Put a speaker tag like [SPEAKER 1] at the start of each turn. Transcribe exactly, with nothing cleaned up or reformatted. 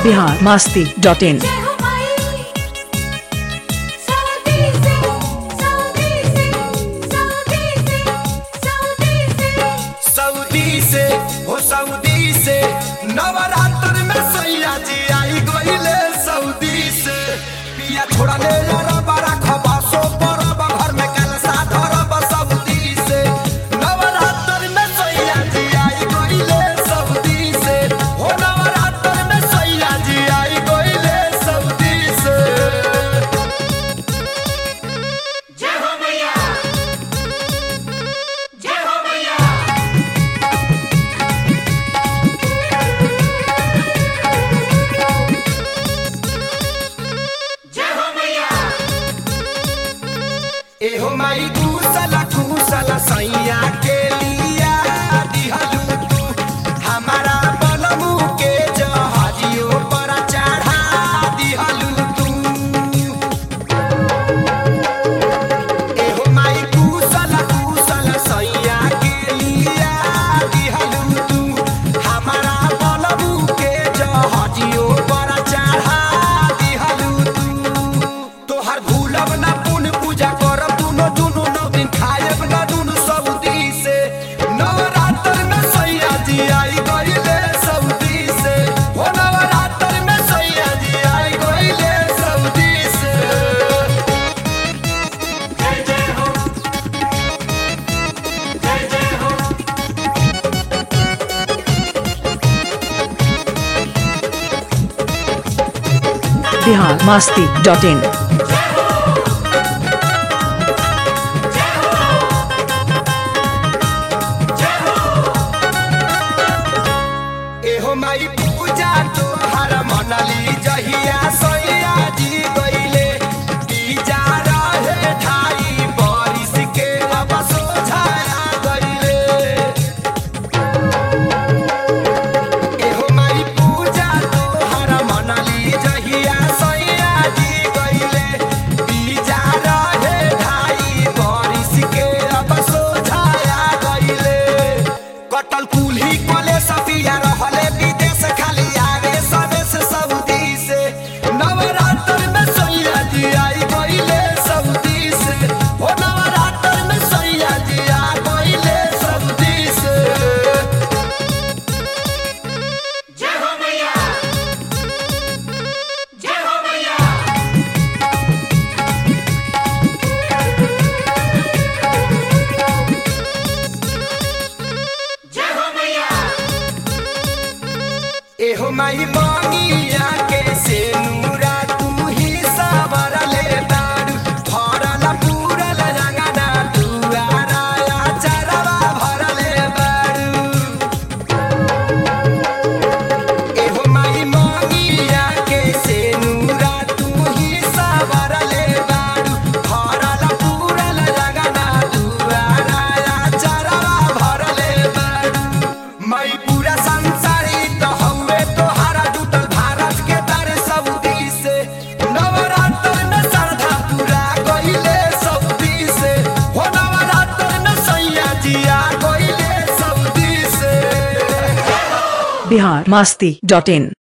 [SPEAKER 1] Bihar Masti dot in.
[SPEAKER 2] Saudi से हो Saudi से नवरात्र में सैया जी आई गईले सऊदी से पिया छोड़ा ले यारा बड़ा खबासो परब घर में कलसा धरब सऊदी से नवरात्र में सैया जी आई गईले सऊदी से हो नवरात्र में सैया जी आई गईले सऊदी से। जय हो मैया जय हो मैया एहो माई कुशला कुशला सैया के लिया दिहलू तू हमारा बलमू के जहाजियो पर चढ़ा दिहलू तू। एहो माई कुशला कुशला सैया के लिया दिहलू तू हमारा बलमू के जहाजियो पर चढ़ा दिहलू तू। तोहर भूलब ना पुन पूजा करब दुनो दुनो नौ दिन खाएब ना दुनो सऊदी से नवरात्र में सैया जी आई गईले सऊदी से हो नवरात्र में सैया जी आई गईले सऊदी से। जय जय हो जय जय हो
[SPEAKER 1] बिहार मस्ती डॉट इन।
[SPEAKER 2] एहो माई पूजा तोहर मनली जहिया सैया जी गईले तीजा रहे ढाई बारिश के अब सोझाया गईले। एहो माई पूजा तोहर मनली जहिया सैया जी गईले तीजा रहे ढाई बारिश के अब सोझाया गईले। कटल कुल्ही कले सफिया रहले विदेश खाली आवे सवेश सऊदी से नवरात्र में सैया जी आई गईले सऊदी से हो नवरात्र में सैया जी आ गईले सऊदी से। जय हो मैया जय हो मैया जय हो मैया एहो माई मांगिया के से नूरा तू ही सावर ले दारू भरल पूरल रंगना दुआरा चरवा भरले बारू। एहो माई मांगिया के से नूरा तू ही सावर ले दारू भरल पूरल रंगना दुआरा चरवा भरले बारू। माई पूरा संसारी तो हउए तोहारा जुटल भारत के तारे सऊदी से नवरात्र में श्रद्धा पूरा गईले सऊदी से हो नवरात्र में सैया जी आ गईले सऊदी से।
[SPEAKER 1] बिहार मस्ती डॉट इन।